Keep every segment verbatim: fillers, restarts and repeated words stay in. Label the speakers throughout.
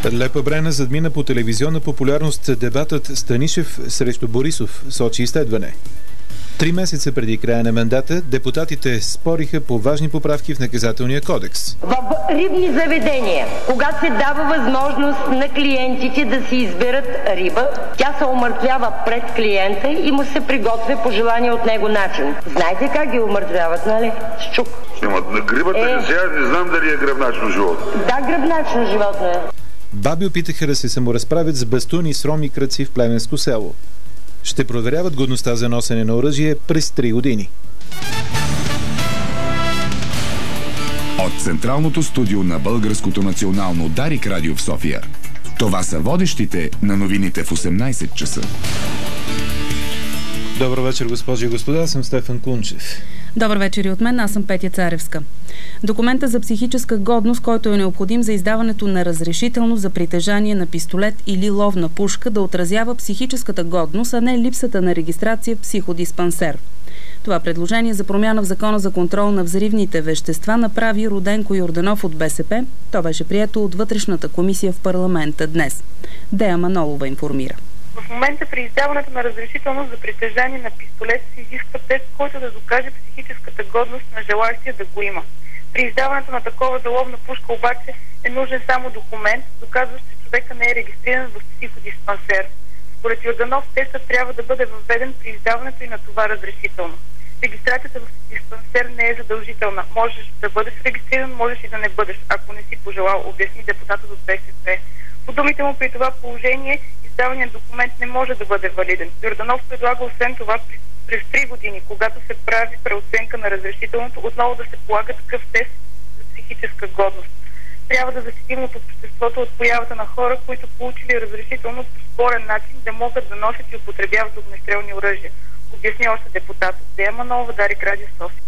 Speaker 1: Лепа Брена задмина по телевизионна популярност дебатът Станишев срещу Борисов, сочи изследване. Три месеца преди края на мандата депутатите спориха по важни поправки в наказателния кодекс.
Speaker 2: В рибни заведения, когато се дава възможност на клиентите да си изберат риба, тя се омъртвява пред клиента и му се приготвя по желание от него начин. Знаете как ги омъртвяват, нали? С чук.
Speaker 3: На грибата е... сега не знам дали е гръбначно животно.
Speaker 2: Да, гръбначно животно е.
Speaker 1: Баби опитаха да се саморазправят с бастуни с роми кръци в племенско село. Ще проверяват годността за носене на оръжие през три години.
Speaker 4: От Централното студио на Българското национално Дарик радио в София. Това са водещите на новините в осемнайсет часа.
Speaker 1: Добър вечер, госпожи и господа. Аз съм Стефан Кунчев.
Speaker 5: Добър вечер и от мен. Аз съм Петя Царевска. Документът за психическа годност, който е необходим за издаването на разрешително за притежание на пистолет или ловна пушка, да отразява психическата годност, а не липсата на регистрация в психодиспансер. Това предложение за промяна в Закона за контрол на взривните вещества направи Роденко Йорданов от БСП. То беше прието от Вътрешната комисия в парламента днес. Дея Манолова информира.
Speaker 6: В момента при издаването на разрешителност за притежание на пистолет се изисква тест, който да докаже психическата годност на желаящия да го има. При издаването на такова за ловна пушка обаче е нужен само документ, доказващ, че човека не е регистриран в психодиспансер. Според Йорданов тестът трябва да бъде въведен при издаването и на това разрешително. Регистрацията в диспансер не е задължителна. Можеш да бъдеш регистриран, можеш и да не бъдеш, ако не си пожелал, обясни депутатът от БСП. По думите му, при това положение издаваният документ не може да бъде валиден. Йорданов предлага освен това през три години, когато се прави преоценка на разрешителното, отново да се полага такъв тест за психическа годност. Трябва да защитим от обществото от появата на хора, които получили разрешително по спорен начин да могат да носят и употребяват огнестрелни оръжия. Обясни още депутатът. Дея Манолова, Дарик радио София.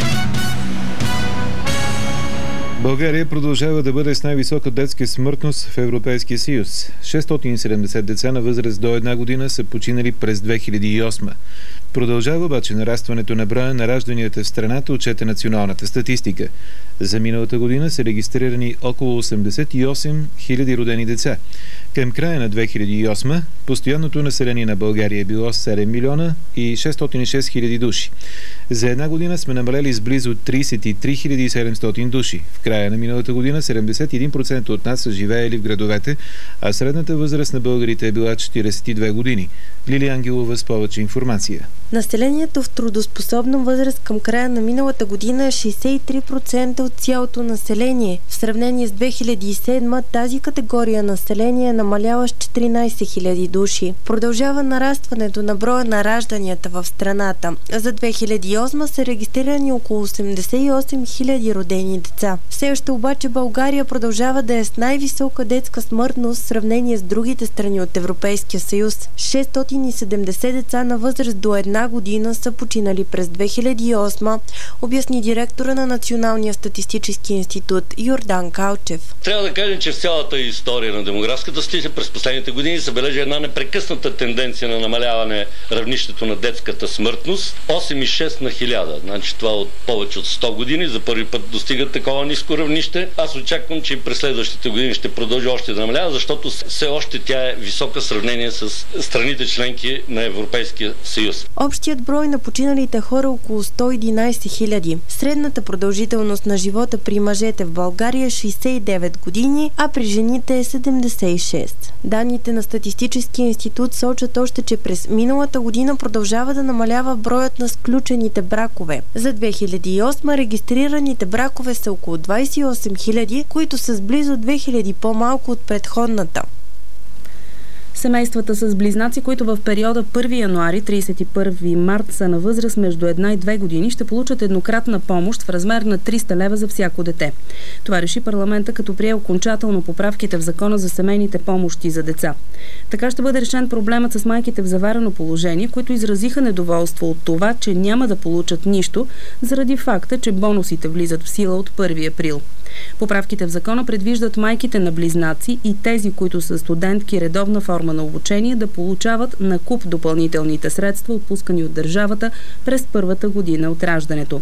Speaker 1: България продължава да бъде с най-висока детска смъртност в Европейския съюз. шестстотин и седемдесет деца на възраст до една година са починали през две хиляди и осма. Продължава обаче нарастването на броя на ражданията в страната, отчете националната статистика. За миналата година са регистрирани около осемдесет и осем хиляди родени деца. Към края на две хиляди и осма постоянното население на България е било седем милиона и шестстотин и шест хиляди души. За една година сме намалели с близо тридесет и три хиляди и седемстотин души. В края на миналата година седемдесет и един процента от нас са живеели в градовете, а средната възраст на българите е била четиридесет и две години. Лилия Ангелова с повече информация.
Speaker 7: Населението в трудоспособна възраст към края на миналата година е шейсет и три процента от цялото население. В сравнение с две хиляди и седма тази категория население е намаляла с четиринайсет хиляди души. Продължава нарастването на броя на ражданията в страната. За две хиляди и осма са регистрирани около осемдесет и осем хиляди родени деца. Все още обаче България продължава да е с най-висока детска смъртност в сравнение с другите страни от Европейския съюз. шестстотин и седемдесет деца на възраст до една година са починали през две хиляди и осма, обясни директора на Националния статистически институт Йордан Калчев.
Speaker 8: Трябва да кажем, че в цялата история на демографската статистика през последните години се бележи една непрекъсната тенденция на намаляване равнището на детската смъртност. осем и шест на хиляда. Значи това от повече от сто години за първи път достигат такова ниско равнище. Аз очаквам, че и през следващите години ще продължи още да намалява, защото все още тя е висока в сравнение с страните членки на Европейския съюз.
Speaker 7: Общият брой на починалите хора около сто и единайсет хиляди. Средната продължителност на живота при мъжете в България е шейсет и девет години, а при жените е седемдесет и шест. Данните на Статистическия институт сочат още, че през миналата година продължава да намалява броят на сключените бракове. За две хиляди и осма регистрираните бракове са около двайсет и осем хиляди, които са с близо две хиляди по-малко от предходната.
Speaker 5: Семействата с близнаци, които в периода първи януари – тридесет и първи март са на възраст между една и две години, ще получат еднократна помощ в размер на триста лева за всяко дете. Това реши парламента, като прие окончателно поправките в Закона за семейните помощи за деца. Така ще бъде решен проблемът с майките в заварено положение, които изразиха недоволство от това, че няма да получат нищо, заради факта, че бонусите влизат в сила от първи април. Поправките в закона предвиждат майките на близнаци и тези, които са студентки редовна форма на обучение, да получават накуп допълнителните средства, отпускани от държавата през първата година от раждането.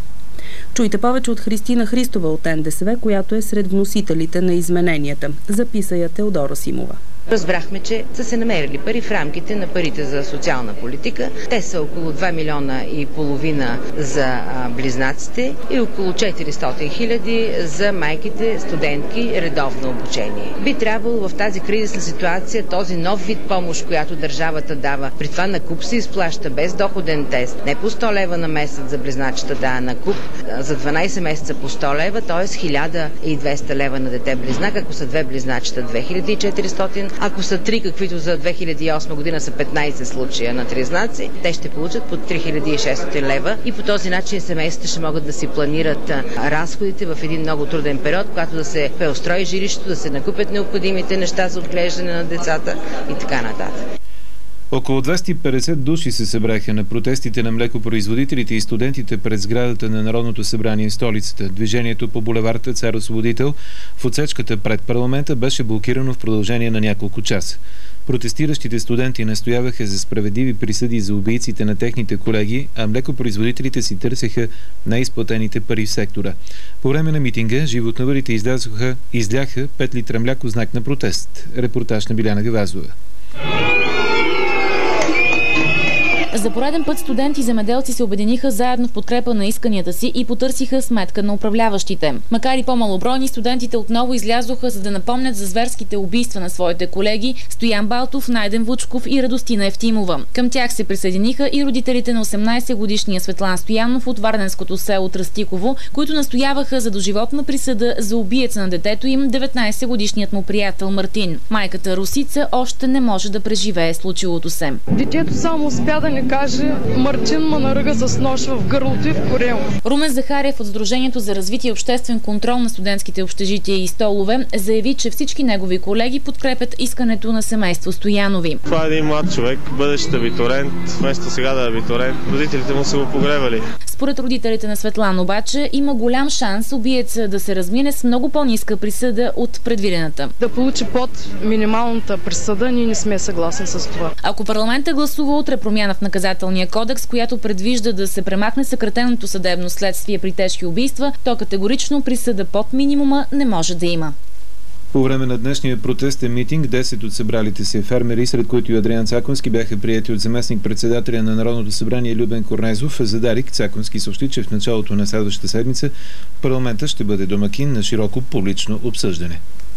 Speaker 5: Чуйте повече от Христина Христова от Н Д С В, която е сред вносителите на измененията. Записа я Теодора Симова.
Speaker 9: Разбрахме, че са се намерили пари в рамките на парите за социална политика. Те са около два милиона и половина за а, близнаците и около четиристотин хиляди за майките студентки редовно обучение. Би трябвало в тази кризисна ситуация този нов вид помощ, която държавата дава, при това на куп се изплаща без доходен тест, не по сто лева на месец за близначета, да, на куп за дванайсет месеца по сто лева, т.е. хиляда и двеста лева на дете близнак, ако са две близначета две хиляди и четиристотин. Ако са три, каквито за две хиляди и осма година са петнайсет случая на тризнаци, те ще получат по три хиляди и шестстотин лева и по този начин семействата ще могат да си планират разходите в един много труден период, когато да се преустрои жилището, да се накупят необходимите неща за отглеждане на децата и така нататък.
Speaker 1: Около двеста и петдесет души се събраха на протестите на млекопроизводителите и студентите пред сградата на Народното събрание в столицата. Движението по булеварда Цар Освободител в отсечката пред парламента беше блокирано в продължение на няколко часа. Протестиращите студенти настояваха за справедливи присъди за убийците на техните колеги, а млекопроизводителите си търсеха неизплатените пари в сектора. По време на митинга животновъдите излязоха, изляха пет литра мляко знак на протест. Репортаж на Биляна Гавазова.
Speaker 10: За пореден път студенти и земеделци се обединиха заедно в подкрепа на исканията си и потърсиха сметка на управляващите. Макар и по-малобройни, студентите отново излязоха, за да напомнят за зверските убийства на своите колеги Стоян Балтов, Найден Вучков и Радостина Евтимова. Към тях се присъединиха и родителите на осемнайсетгодишния Светлан Стоянов от варненското село Тръстиково, които настояваха за доживотна присъда за убиеца на детето им, деветнайсетгодишният му приятел Мартин. Майката Русица още не може да преживее случилото се.
Speaker 11: Детето само успя да не каже: Мартин ма наръга с нож в гърлото и в корема.
Speaker 10: Румен Захариев от Сдружението за развитие и обществен контрол на студентските общежития и столове заяви, че всички негови колеги подкрепят искането на семейство Стоянови.
Speaker 12: Това е един млад човек, бъдещ абитуриент, вместо сега да е абитуриент. Родителите му са го погребали.
Speaker 10: Според родителите на Светлан обаче има голям шанс убиеца да се размине с много по-ниска присъда от предвидената.
Speaker 11: Да получи под минималната присъда, ние не сме съгласни с това.
Speaker 10: Ако парламентът гласува утре промяна в наказателния кодекс, която предвижда да се премахне съкратеното съдебно следствие при тежки убийства, то категорично присъда под минимума не може да има.
Speaker 1: По време на днешния протестен митинг десет от събралите се фермери, сред които и Адриан Цаконски, бяха приети от заместник-председателя на Народното събрание Любен Корнезов. За Дарик Цаконски съобщи, че в началото на следващата седмица парламентът ще бъде домакин на широко публично обсъждане.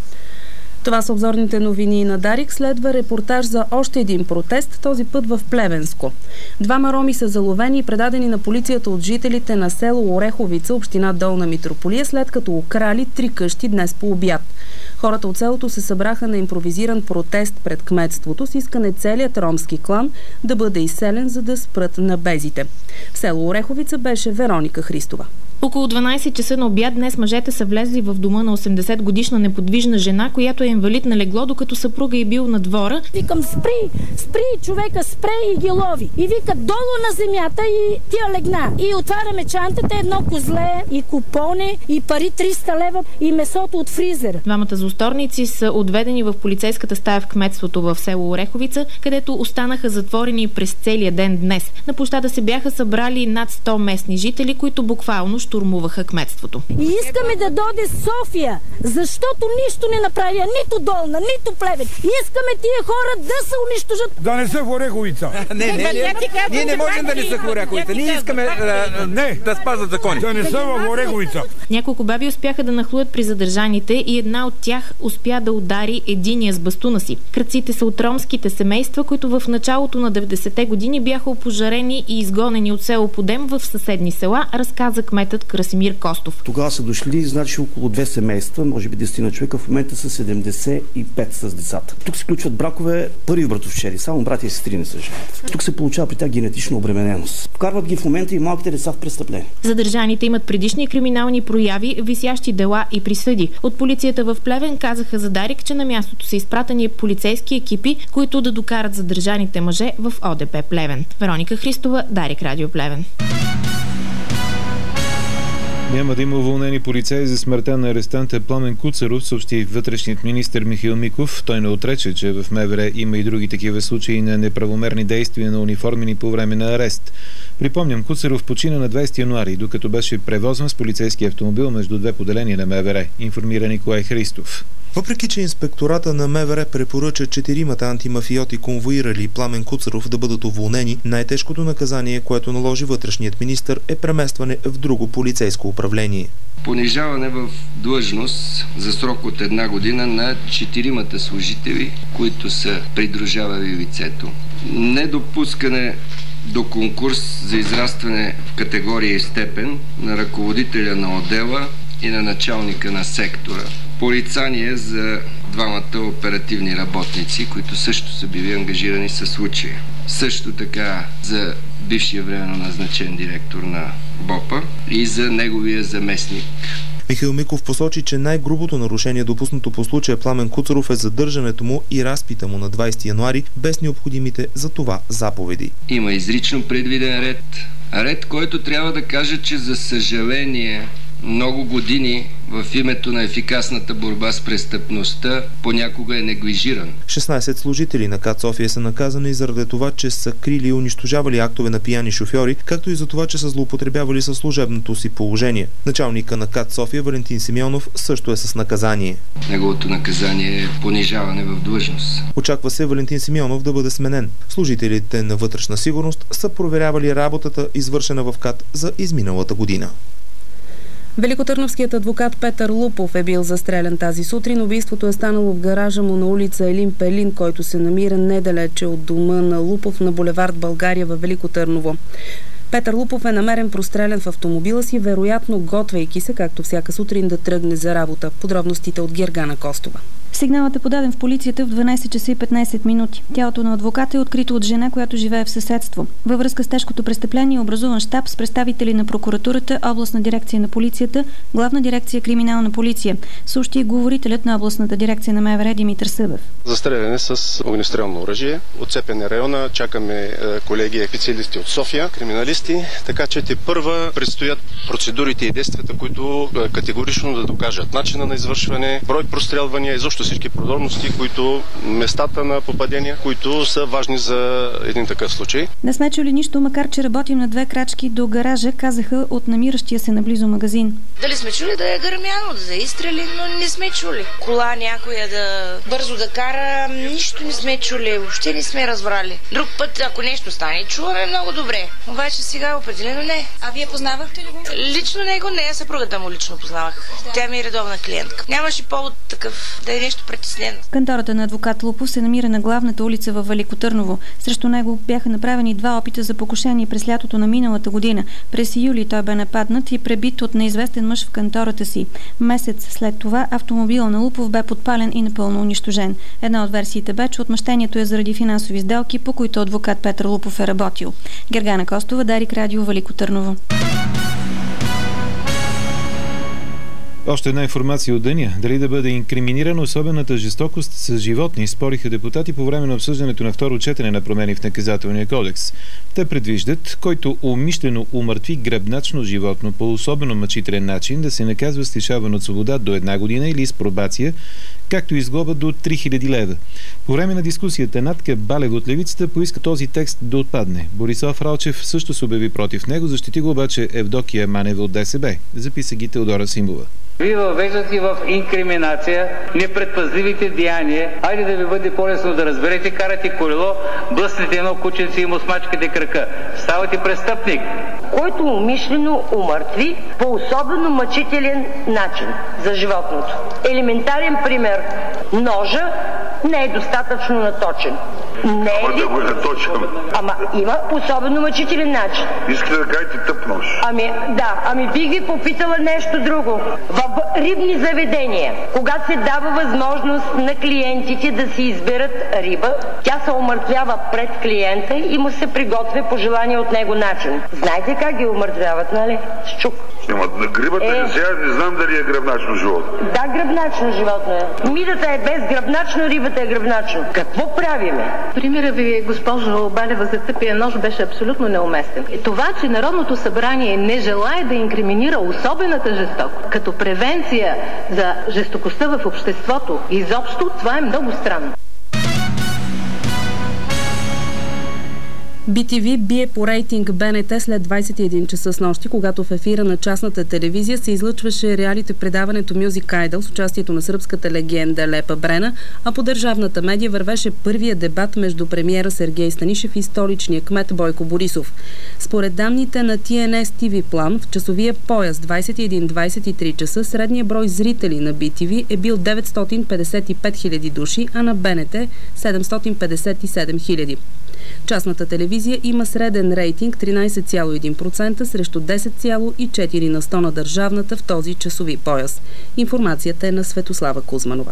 Speaker 5: Това са обзорните новини на Дарик. Следва репортаж за още един протест, този път в Плевенско. Двама роми са заловени и предадени на полицията от жителите на село Ореховица, община Долна Митрополия, след като украли три къщи днес по обяд. Хората от селото се събраха на импровизиран протест пред кметството с искане целият ромски клан да бъде изселен, за да спрат набезите. В село Ореховица беше Вероника Христова.
Speaker 13: Около дванайсет часа на обяд днес мъжете са влезли в дома на осемдесетгодишна неподвижна жена, която е инвалид на легло, докато съпруга е бил на двора.
Speaker 14: Викам: спри, спри, човека, спре и ги лови. И вика: долу на земята и тия легна. И отваряме чантата, едно козле и купони и пари триста лева и месото от фризера.
Speaker 13: Двамата злосторници са отведени в полицейската стая в кметството в село Ореховица, където останаха затворени през целия ден днес. На площада се бяха събрали над сто местни жители, които буквално штурмуваха кметството.
Speaker 14: И искаме да дойде София, защото нищо не направя, нито Долна, нито Плевен. Искаме тия хора да се унищожат.
Speaker 15: Да не са в Ореховица.
Speaker 16: Не, не, не, ние не можем да не са в Ореховица. Ние искаме да, не, да спазват закони.
Speaker 15: Да не са в Ореховица.
Speaker 13: Няколко баби успяха да нахлуят при задържаните и една от тях успя да удари единия с бастуна си. Крадците са от ромските семейства, които в началото на деветдесетте години бяха опожарени и изгонени от село Подем в съседни села, разказа кметът Красимир Костов.
Speaker 17: Тогава са дошли, значи, около две семейства, може би десет човека, в момента са седемдесет и пет с децата. Тук се включват бракове първи братовчери, само братя и сестри не са женат. Тук се получава при тях генетична обремененост. Вкарват ги в момента и малките деца в престъпление.
Speaker 13: Задържаните имат предишни криминални прояви, висящи дела и присъди. От полицията в Плевен казаха за Дарик, че на мястото са изпратени полицейски екипи, които да докарат задържаните мъже в О Д П Плевен. Вероника Христова, Дарик, Радио Плевен.
Speaker 1: Няма да има уволнени полицаи за смъртта на арестанта Пламен Куцаров, съобщи вътрешният министър Михаил Миков. Той не отрече, че в МВР има и други такива случаи на неправомерни действия на униформени по време на арест. Припомням, Куцаров почина на двадесети януари, докато беше превозван с полицейски автомобил между две поделения на МВР, информира Николай Христов.
Speaker 18: Въпреки че инспектората на МВР препоръча четиримата антимафиоти, конвоирали Пламен Куцаров, да бъдат уволнени, най-тежкото наказание, което наложи вътрешният министър, е преместване в друго полицейско управление.
Speaker 19: Понижаване в длъжност за срок от една година на четиримата служители, които са придружавали лицето. Недопускане до конкурс за израстване в категория и степен на ръководителя на отдела и на началника на сектора. Порицание за двамата оперативни работници, които също са били ангажирани със случая. Също така за бившия временно назначен директор на БОПа и за неговия заместник.
Speaker 18: Михаил Миков посочи, че най-грубото нарушение, допуснато по случая Пламен Куцаров, е задържането му и разпита му на двадесети януари без необходимите за това заповеди.
Speaker 19: Има изрично предвиден ред. Ред, който трябва да кажа, че за съжаление много години в името на ефикасната борба с престъпността понякога е неглижиран.
Speaker 18: шестнадесет служители на КАТ София са наказани заради това, че са крили и унищожавали актове на пияни шофьори, както и за това, че са злоупотребявали със служебното си положение. Началника на КАТ София Валентин Симеонов също е с наказание.
Speaker 19: Неговото наказание е понижаване в длъжност.
Speaker 18: Очаква се Валентин Симеонов да бъде сменен. Служителите на вътрешна сигурност са проверявали работата, извършена в КАТ за изминалата година.
Speaker 5: Великотърновският адвокат Петър Лупов е бил застрелян тази сутрин. Убийството е станало в гаража му на улица Елин Пелин, който се намира недалече от дома на Лупов на булевард България във Велико Търново. Петър Лупов е намерен прострелян в автомобила си, вероятно готвейки се, както всяка сутрин, да тръгне за работа. Подробностите от Гергана Костова.
Speaker 20: Сигналът е подаден в полицията в дванадесет часа и петнадесет минути. Тялото на адвоката е открито от жена, която живее в съседство. Във връзка с тежкото престъпление е образуван щаб с представители на прокуратурата, областна дирекция на полицията, главна дирекция криминална полиция, съобщи говорителят на областната дирекция на МВР Димитър Събев.
Speaker 21: Застреляне с огнестрелно оръжие. Отцепен е района, чакаме колеги специалисти от София, криминалисти, така че те първа предстоят процедурите и действията, които категорично да докажат начина на извършване, брой прострелвания, изобщо всички подробности, които местата на попадения, които са важни за един такъв случай.
Speaker 20: Не сме чули нищо, макар че работим на две крачки до гаража, казаха от намиращия се наблизо магазин.
Speaker 22: Дали сме чули да е гърмяно, да е изстрели, но не сме чули. Кола някоя да бързо да кара, нищо не сме чули, въобще не сме разбрали. Друг път, ако нещо стане, чуваме много добре. Обаче сега определено не.
Speaker 20: А вие познавахте ли го?
Speaker 22: Лично него не, съпругата му лично познавах. Да. Тя ми е редовна клиентка. Нямаше повод такъв да е нещо притеснено.
Speaker 20: Кантората на адвокат Лупов се намира на главната улица във Велико Търново. Срещу него бяха направени два опита за покушение през лятото на миналата година. През юли той бе нападнат и пребит от неизвестен мъж в кантората си. Месец след това автомобилът на Лупов бе подпален и напълно унищожен. Една от версиите бе, че отмъщението е заради финансови сделки, по които адвокат Петър Лупов е работил. Гергана Костова, Дарик Радио, Велико Търново.
Speaker 1: Още една информация от деня. Дали да бъде инкриминирана особената жестокост с животни, спориха депутати по време на обсъждането на второ четене на промени в наказателния кодекс. Те предвиждат, който умишлено умъртви гръбначно животно по особено мъчителен начин, да се наказва с лишаване от свобода до една година или с пробация, както и с глоба до три хиляди лева. По време на дискусията Натка Балева от Левицата поиска този текст да отпадне. Борислав Ралчев също се обяви против него, защити го обаче Евдокия Манева от ДСБ. Записа ги Теодора Симбова.
Speaker 23: Вие въвеждате в инкриминация непредпазливите деяния. Айде да ви бъде по-лесно да разберете, карате колело, блъснете едно кученце и му смачкате крака. Ставате престъпник.
Speaker 2: Който умишлено умъртви по особено мъчителен начин за животното. Елементарен пример. Ножа не е достатъчно наточен. Не е ли...
Speaker 3: да го наточам.
Speaker 2: Ама има особено мъчителен начин.
Speaker 3: Искате да кажете тъп нож.
Speaker 2: Ами да, ами бих ви попитала нещо друго. В рибни заведения, когато се дава възможност на клиентите да си изберат риба, тя се умъртвява пред клиента и му се приготвя по желание от него начин. Знаете как ги умъртвяват, нали? С чук.
Speaker 3: Ама на грибата е... сега не знам дали е гръбначно животно.
Speaker 2: Да, гръбначно животно е. Мидата е без гръбначно, риба казвате гръбначно. Какво правиме?
Speaker 4: Примера ви, госпожо Балева, за тъпия нож беше абсолютно неуместен. Това, че Народното събрание не желае да инкриминира особената жестокост като превенция за жестокостта в обществото, изобщо това е много странно.
Speaker 5: Би Ти Ви бие по рейтинг Б Н Т след двадесет и един часа с нощи, когато в ефира на частната телевизия се излъчваше реалити предаването Music Idol с участието на сръбската легенда Лепа Брена, а по държавната медия вървеше първия дебат между премиера Сергей Станишев и столичния кмет Бойко Борисов. Според данните на Ти Ен Ес Ти Ви План, в часовия пояс двадесет и един - двадесет и три часа средният брой зрители на Би Ти Ви е бил деветстотин петдесет и пет хиляди души, а на Б Н Т седемстотин петдесет и седем хиляди. Частната телевизия има среден рейтинг тринадесет цяло и един процента срещу десет цяло и четири на сто на държавната в този часови пояс. Информацията е на Светослава Кузманова.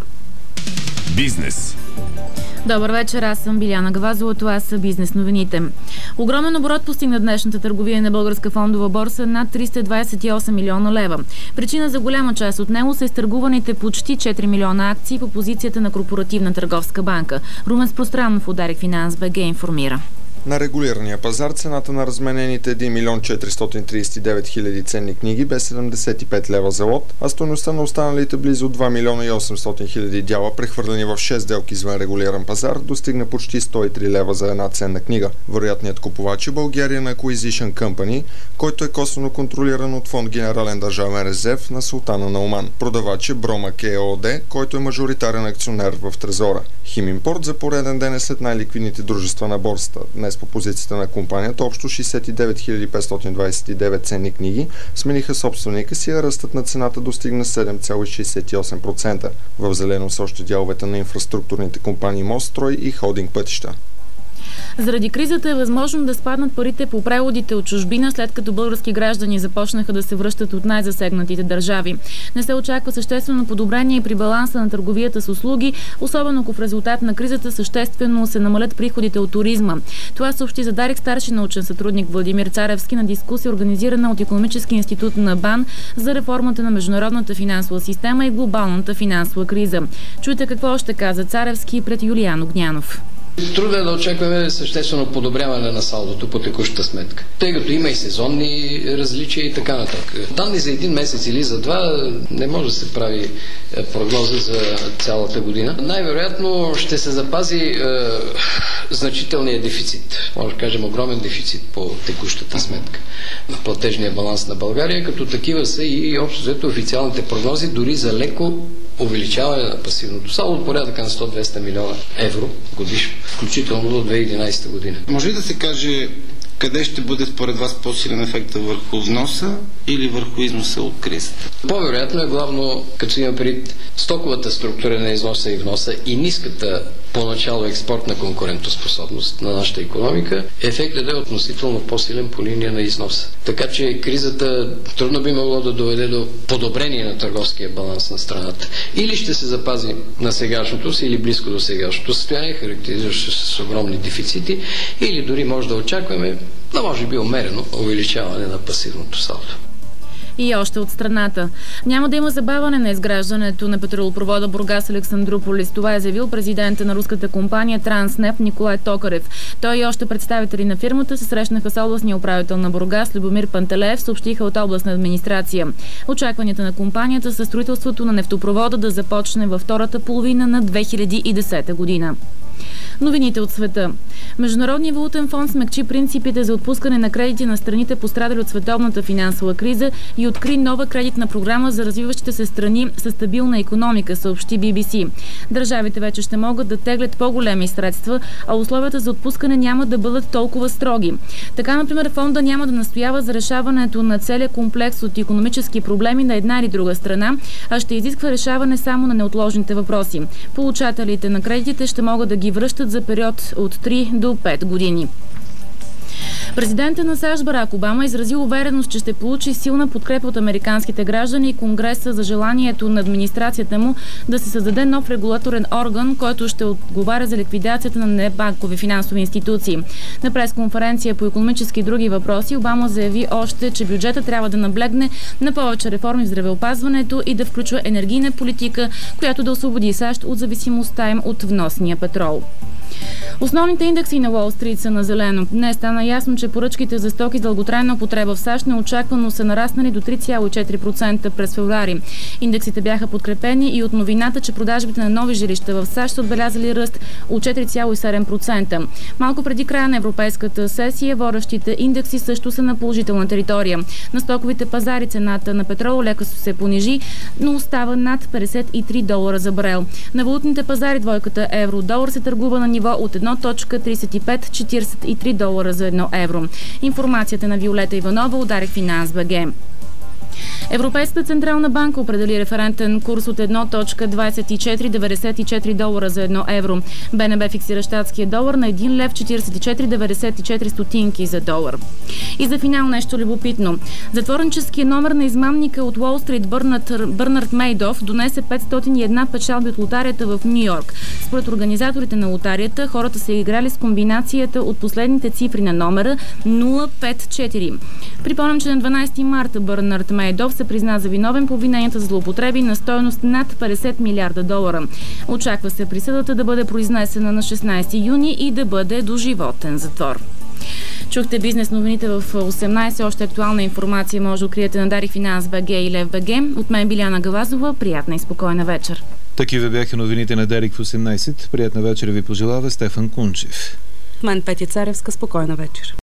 Speaker 6: Бизнес.
Speaker 10: Добър вечер, аз съм Биляна Гавазова, това са бизнес новините. Огромен оборот постигна днешната търговия на Българска фондова борса над триста двадесет и осем милиона лева. Причина за голяма част от него са изтъргуваните почти четири милиона акции по позицията на Корпоративна търговска банка. Румен Спространов от Дарик Финанс БГ информира.
Speaker 8: На регулирания пазар цената на разменените един милион четиристотин тридесет и девет хиляди ценни книги бе седемдесет и пет лева за лот, а стойността на останалите близо два милиона и осемстотин хиляди дяла, прехвърлени в шест сделки извън регулиран пазар, достигна почти сто и три лева за една ценна книга. Вероятният купувач е Bulgarian Acquisition Company, който е косвено контролиран от фонд Генерален държавен резерв на Султана на Оман. Продавач е Бромак ЕООД, който е мажоритарен акционер в Трезора. Химимпорт за пореден ден е след най-ликвидните дружества на борсата. Днес по позицията на компанията общо шейсет и девет хиляди петстотин двадесет и девет ценни книги смениха собственика си, а ръстът на цената достигна седем цяло шейсет и осем процента. В зелено са още дяловете на инфраструктурните компании Мострой и Холдинг Пътища.
Speaker 10: Заради кризата е възможно да спаднат парите по преводите от чужбина, след като български граждани започнаха да се връщат от най-засегнатите държави. Не се очаква съществено подобрение и при баланса на търговията с услуги, особено ако в резултат на кризата съществено се намалят приходите от туризма. Това съобщи за Дарик старши научен сътрудник Владимир Царевски на дискусия, организирана от Икономически институт на БАН за реформата на международната финансова система и глобалната финансова криза. Чуйте какво още каза Царевски пред Юлиян Огнянов.
Speaker 24: Трудно е да очакваме съществено подобряване на салдото по текущата сметка, тъй като има и сезонни различия и така нататък. Данни за един месец или за два не може да се прави прогноза за цялата година. Най-вероятно ще се запази е, значителният дефицит, може да кажем огромен дефицит по текущата сметка на платежния баланс на България, като такива са и общо взето официалните прогнози, дори за леко увеличаване на пасивното салдо от порядъка на сто до двеста милиона евро годишно, включително до две хиляди и единадесета година.
Speaker 25: Може ли да се каже къде ще бъде според вас по-силен ефект върху вноса или върху износа от кризата?
Speaker 24: По-вероятно е главно, като има пред стоковата структура на износа и вноса и ниската поначало експортна конкурентоспособност на нашата икономика, ефектът е относително по-силен по линия на износа. Така че кризата трудно би могло да доведе до подобрение на търговския баланс на страната. Или ще се запази на сегашното си, или близко до сегашното състояние, характеризиращо с огромни дефицити, или дори може да очакваме, да може би умерено увеличаване на пасивното салдо.
Speaker 10: И още от страната. Няма да има забавяне на изграждането на петролопровода Бургас-Александруполис. Това е заявил президента на руската компания Транснефт Николай Токарев. Той и още представители на фирмата се срещнаха с областния управител на Бургас Любомир Пантелеев, съобщиха от областна администрация. Очакванията на компанията са строителството на нефтопровода да започне във втората половина на две хиляди и десета година. Новините от света. Международният валутен фонд смекчи принципите за отпускане на кредити на страните, пострадали от световната финансова криза, и откри нова кредитна програма за развиващите се страни със стабилна икономика, съобщи Би Би Си. Държавите вече ще могат да теглят по-големи средства, а условията за отпускане няма да бъдат толкова строги. Така, например, фонда няма да настоява за решаването на целия комплекс от икономически проблеми на една или друга страна, а ще изисква решаване само на неотложните въпроси. Получателите на кредитите ще могат да ги връщат за период от три до пет години. Президентът на САЩ Барак Обама изрази увереност, че ще получи силна подкрепа от американските граждани и Конгреса за желанието на администрацията му да се създаде нов регулаторен орган, който ще отговаря за ликвидацията на небанкови финансови институции. На пресконференция по икономически и други въпроси Обама заяви още, че бюджета трябва да наблегне на повече реформи в здравеопазването и да включва енергийна политика, която да освободи САЩ от зависимостта им от вносния петрол. Основните индекси на Уол Стрит са на зелено. Днес стана ясно, че поръчките за стоки с дълготрайна употреба в САЩ неочаквано са нараснали до три цяло и четири процента през февруари. Индексите бяха подкрепени и от новината, че продажбите на нови жилища в САЩ са отбелязали ръст от четири цяло и седем процента. Малко преди края на европейската сесия, водещите индекси също са на положителна територия. На стоковите пазари цената на петрола леко се понижи, но остава над петдесет и три долара за барел. На валутните пазари двойката евро-долар се търгува на ниво от едно цяло тридесет и пет четиридесет и три долара за едно евро. Информацията на Виолета Иванова от Дарик Финанс БГ. Европейската централна банка определи референтен курс от едно цяло двадесет и четири деветдесет и четири долара за едно евро. БНБ фиксира щатския долар на един лев четиридесет и четири деветдесет и четири стотинки за долар. И за финал нещо любопитно. Затворническият номер на измамника от Уол Стрит Бърнард Мейдов донесе петстотин и една печалби от лотарията в Ню Йорк. Според организаторите на лотарията, хората са играли с комбинацията от последните цифри на номера нула пет четири. Припомням, че на дванадесети марта Бърнард Мейдов се призна за виновен по обвиненията за злоупотреби на стойност над петдесет милиарда долара. Очаква се присъдата да бъде произнесена на шестнадесети юни и да бъде доживотен затвор. Чухте бизнес новините в осемнадесет. Още актуална информация може да откриете на Дарик Финанс БГ и Лев БГ. От мен Биляна Галазова. Приятна и спокойна вечер.
Speaker 1: Такива бяха новините на Дарик в осемнадесет. Приятна вечер ви пожелава Стефан Кунчев.
Speaker 5: Мен Петя Царевска. Спокойна вечер.